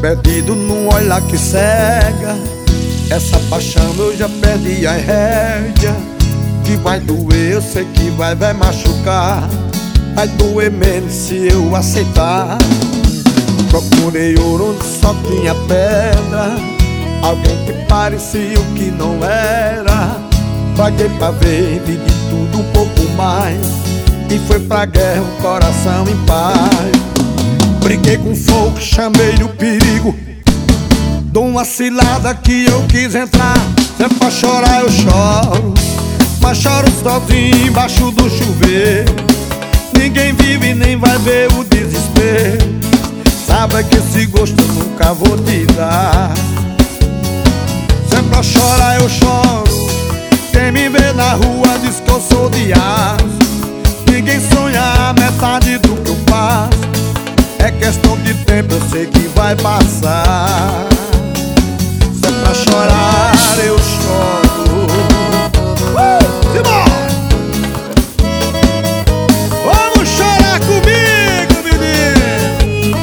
Perdido num olhar que cega, essa paixão eu já perdi a rédea. Que vai doer, eu sei que vai machucar. Vai doer menos se eu aceitar. Procurei ouro onde só tinha pedra, alguém que parecia o que não era. Paguei pra ver, vi de tudo um pouco mais, e foi pra guerra um coração em paz. Briguei com fogo, chamei o perigo, dou uma cilada que eu quis entrar. Se é pra chorar eu choro, mas choro sozinho embaixo do chuveiro. Ninguém vive nem vai ver o desespero. Sabe que esse gosto eu nunca vou te dar. Se é pra chorar eu choro, quem me vê na rua diz que eu sou de aço. Ninguém sonha a metade do que eu faço. É questão de tempo, eu sei que vai passar. Se é pra chorar eu choro. Simbora! Vamos chorar comigo, menino!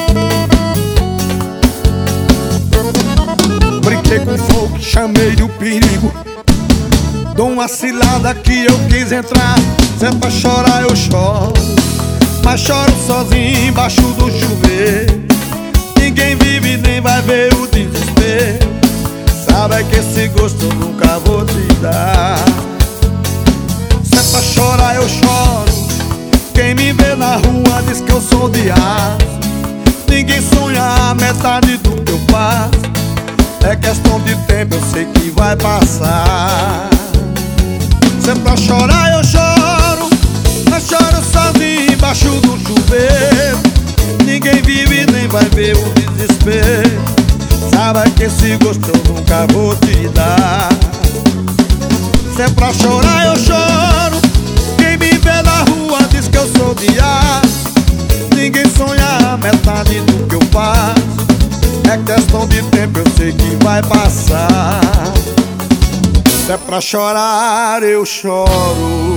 Brinquei com fogo, chamei o perigo, dou uma cilada que eu quis entrar. Se é pra chorar eu choro, mas choro sozinho embaixo do chuveiro. Ninguém vive nem vai ver o desespero. Sabe que esse gosto eu nunca vou te dar. Se é pra chorar eu choro, quem me vê na rua diz que eu sou de aço. Ninguém sonha a metade do que eu faço. É questão de tempo, eu sei que vai passar. Se é pra chorar eu choro, mas choro sozinho embaixo do chuveiro. Ninguém vive nem vai ver o desespero. Sabe que esse gosto eu nunca vou te dar. Se é pra chorar eu choro, quem me vê na rua diz que eu sou de aço. Ninguém sonha a metade do que eu faço. É questão de tempo, eu sei que vai passar. Se é pra chorar eu choro.